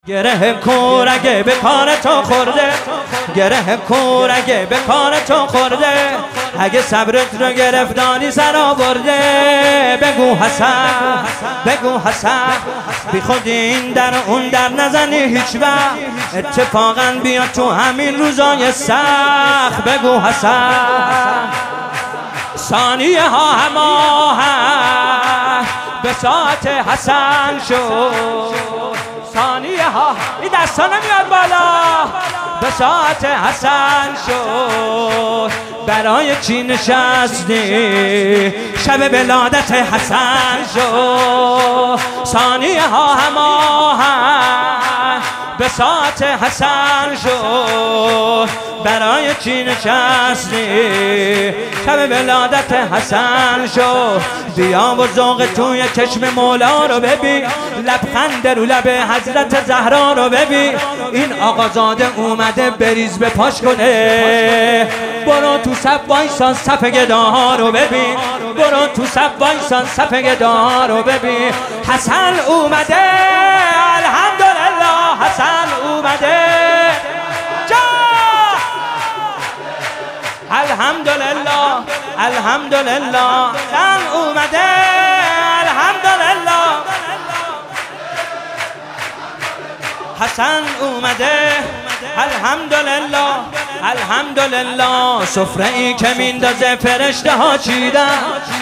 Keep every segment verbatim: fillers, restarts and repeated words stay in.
گره کور اگه به کار تو خورده، گره کور اگه به کار تو خورده، اگه صبرت رو گرفتانی سر آورده، بگو حسن بگو حسن، بی خود این در اون در نزنی هیچ وقت، اتفاقا بیا تو همین روزای سخت، بگو حسن. ثانیه ها هماهنگ به ساعت حسن شد، ثانیه ها این دستا نمیاد بالا، به ساعت حسن شد، برای چی نشستی شب ولادت حسن شد، ثانیه ها هماهنگ به ساعت حسن شد، برای چی نشستی شب ولادت حسن شد، بیا و ذوق توی چشم مولا رو ببین، لبخند رو لب حضرت زهرا رو ببین، این آقازاده اومده بریز به پاش کنه، برو تو صف وایسان صف گداها رو ببین، برو تو صف وایسان صف گداها رو ببین، حسن اومده الحمدلله، حسن اومده الحمدلله الحمدلله، حسن اومده الحمدلله، حسن اومده الحمدلله الحمدلله، سفره ای که میندازه فرشته ها چیدن،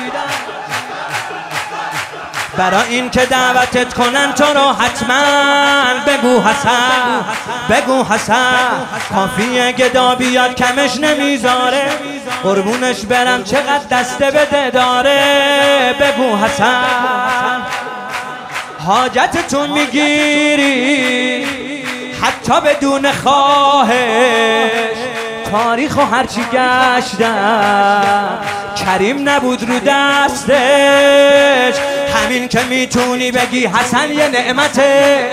برای این که دعوتت کنن تو رو حتما، بگو حسن بگو حسن، کافیه گدا بیاد کمش نمیذاره، قربونش برم چقدر دسته بده داره، بگو حسن. حاجتتون میگیری حتی بدون خواهش، تاریخ و هرچی گشتم کریم نبود رو دستش، همین که میتونی بگی حسن یه نعمته،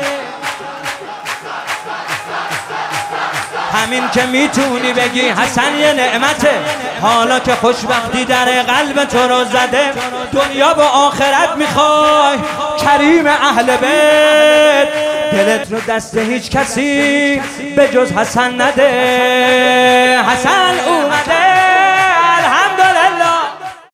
همین که میتونی بگی حسن یه نعمته، حالا که خوشبختی در قلب تو رو زده، دنیا و آخرت میخوای کریم اهل بیت، دلت رو دست هیچ کسی به جز حسن نده، حسن او